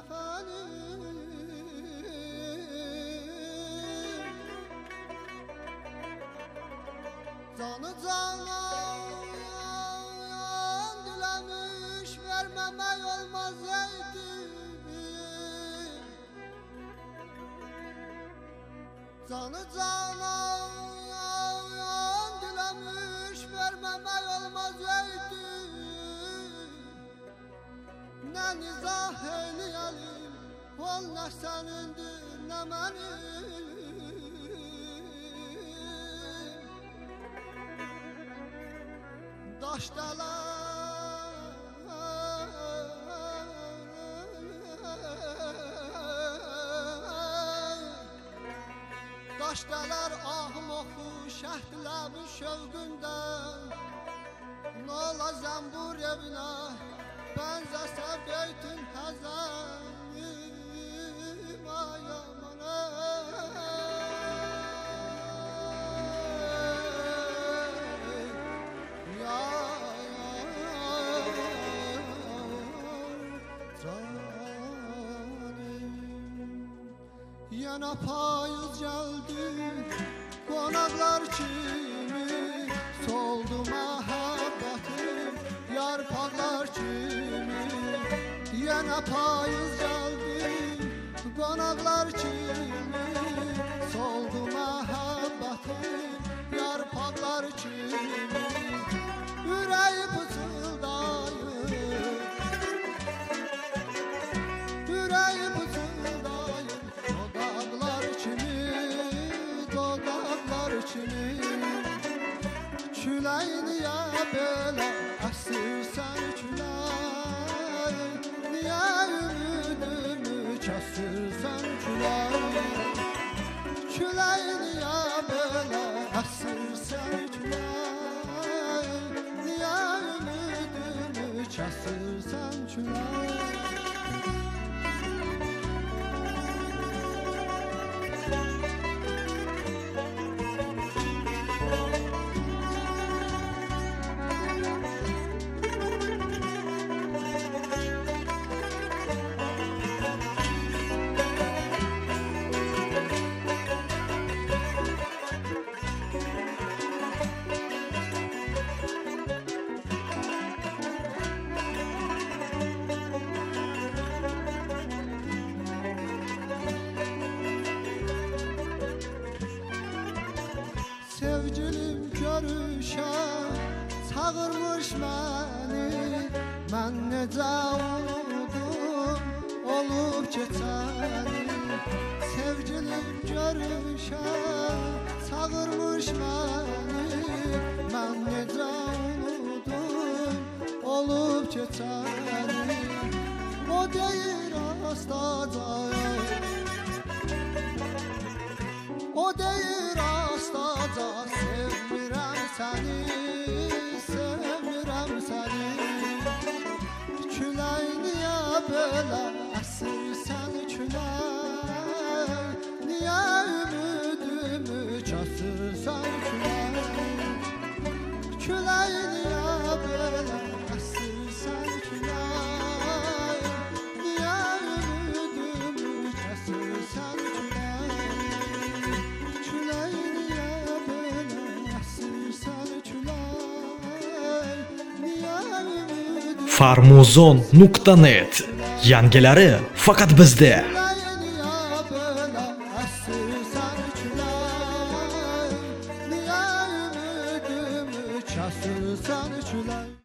kefenim, canı canan dilemiş, vermemek olmaz eydi. Canı canan dilemiş, vermemek olmaz eydi. Ne nizah eyleyelim, ol ne senindir ne benim. Daşdalar ahım oxu şəhdiləbi şövqündən. Nola zəmbur evinə bənzəsə beytün həzənim. Ay aman yana payız geldi, konaklar kimi soldu mehabbetim, yarpaklar kimi. Yana payız geldi, konaklar kimi soldu mehabbetim, yarpaklar kimi. Yüreği pıçıldayır, yüreği pıçıldayır. Küley niye böyle esirsen küley, niye ümidimi kesirsen küley. Küley niye böyle esirsen küley, niye ümidimi kesirsen küley. Sevgilim görüşe çağırmış beni, ben necə unudum olup geçəni. Sevgilim görüşe çağırmış beni, ben necə unudum olup geçəni. O deyir astacağım, o deyir astaca, sevmirəm səni, sevmirəm səni. Külək niyə belə əsirsən külək, niyə ümidimi kəsirsən külək. Külək niyə belə əsirsən külək, niyə ümidimi kəsirsən külək. Farmuzon.net yangilari faqat bizda.